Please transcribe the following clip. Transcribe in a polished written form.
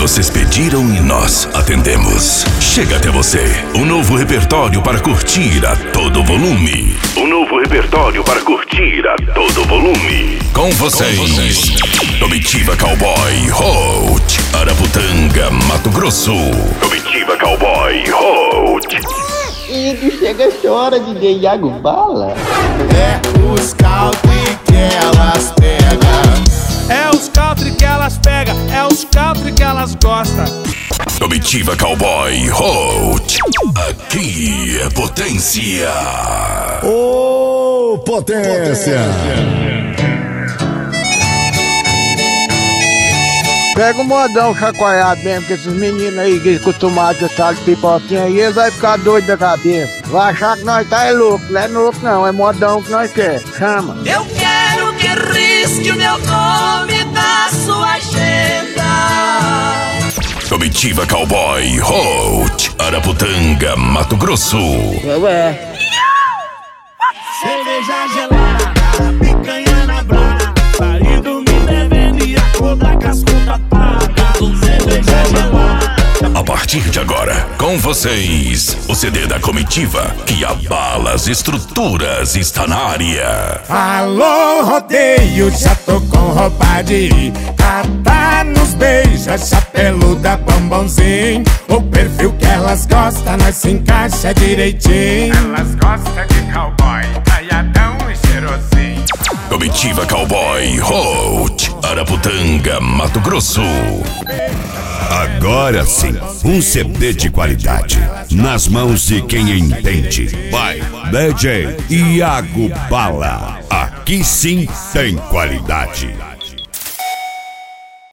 vocês pediram e nós atendemos. Chega até você um novo repertório para curtir a todo volume. Um novo repertório para curtir a todo volume. Com vocês, Comitiva Cowboy Hot, Araputanga, Mato Grosso. Comitiva Cowboy Hot. E chega essa hora, DJ Iago Bala. É os country que elas pegam. É os country que elas pegam, é os country que elas gostam. Comitiva Cowboy Hot. Aqui é potência. Ô, potência! Pega o modão chacoalhado mesmo, que esses meninos aí que acostumados a estar de pipoquinha aí, eles vão ficar doidos da cabeça. Vai achar que nós tá louco, não é louco não, é modão que nós quer. Chama. Eu quero que risque o meu nome da sua agenda. Comitiva Cowboy Hot, Araputanga, Mato Grosso. Cerveja gelada, picanha na brasa, marido me devendo e a cobra com as contas pagas. Com cerveja gelada. A partir de agora, com vocês, o CD da Comitiva que abala as estruturas está na área. Alô, rodeio, já tô com roupa de ir. Cata nos beija, chapeluda, bombonzinho. O perfil que elas gostam, nós se encaixa direitinho. Elas gostam de cowboy, caiadão e cheirosinho. Comitiva Cowboy Hot, Araputanga, Mato Grosso. Agora sim, um CD de qualidade, nas mãos de quem entende. Vai, DJ Iago Bala. Aqui sim tem qualidade.